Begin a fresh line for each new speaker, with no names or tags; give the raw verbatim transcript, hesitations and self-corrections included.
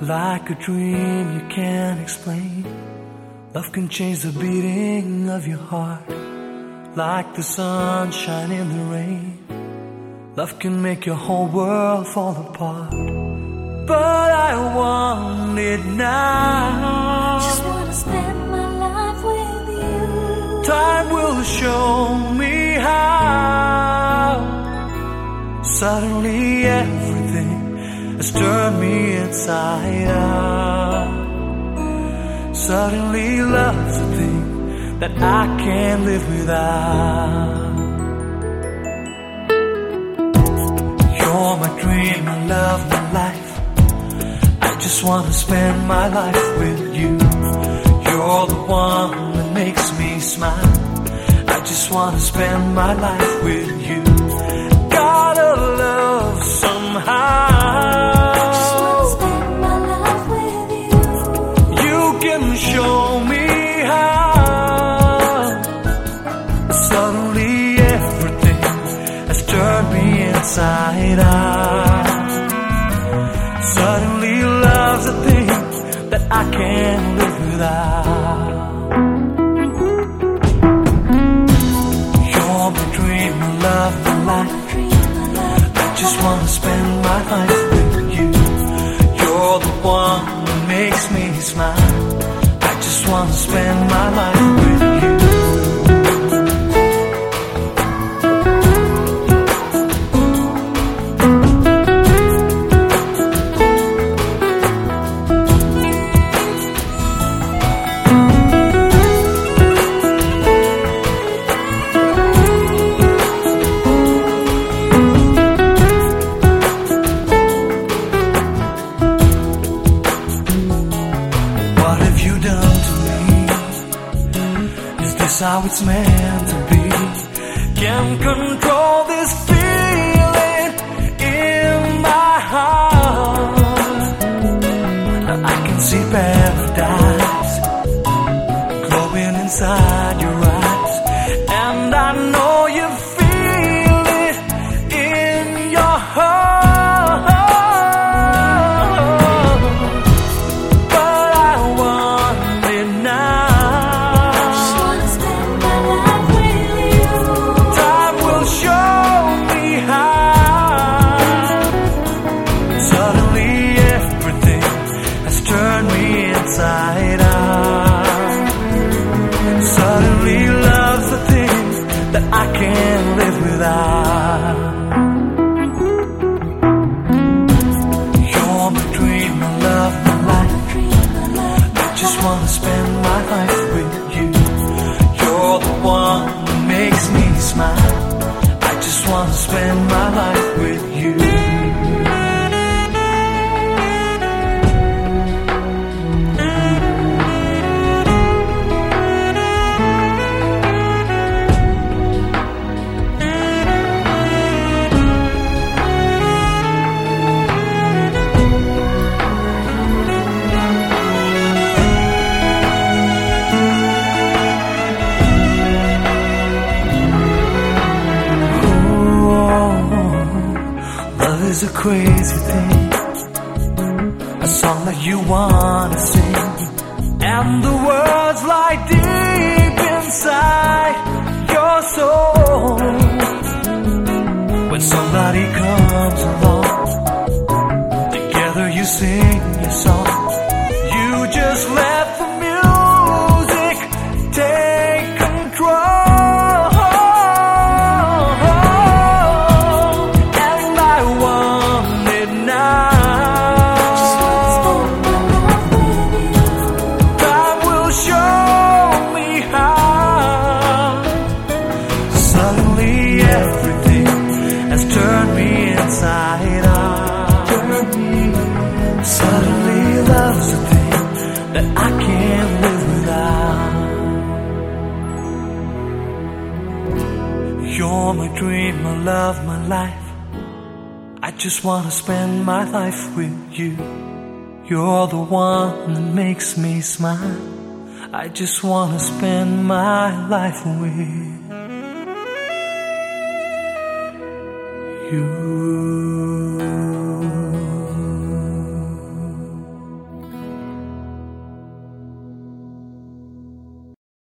Like a dream you can't explain. Love can change the beating of your heart. Like the sunshine in the rain. Love can make your whole world fall apart. But I want it now.
Just wanna spend my life with you.
Time will show me how. Suddenly everything has turned me inside out. Suddenly love's a thing that I can't live without. You're my dream, my love, my life. I just wanna spend my life with you. You're the one that makes me smile. I just wanna spend my life with you. Gotta love somehow.
Just wanna spend my life with you.
You can show me how. Suddenly everything has turned me inside out. Suddenly love's a thing that I can't live without. You're my dream, my love, my life. I just wanna spend my life with you. You're the one that makes me smile. I just wanna spend my life with you. How it's meant to be. Can't control this feeling in my heart. I can see paradise glowing inside your eyes, and I know you feel it in your heart. But I want it now. Inside out. Suddenly love's the thing that I can't live without. You're my dream, my love, my life. I just wanna spend my life with you. You're the one that makes me smile. I just wanna spend my life with you. Is a crazy thing, a song that you wanna sing, and the words lie deep inside your soul. When somebody comes along, together you sing your song. You just let the music take control. Inside out. Suddenly love's a thing that I can't live without. You're my dream, my love, my life. I just wanna spend my life with you. You're the one that makes me smile. I just wanna spend my life with you.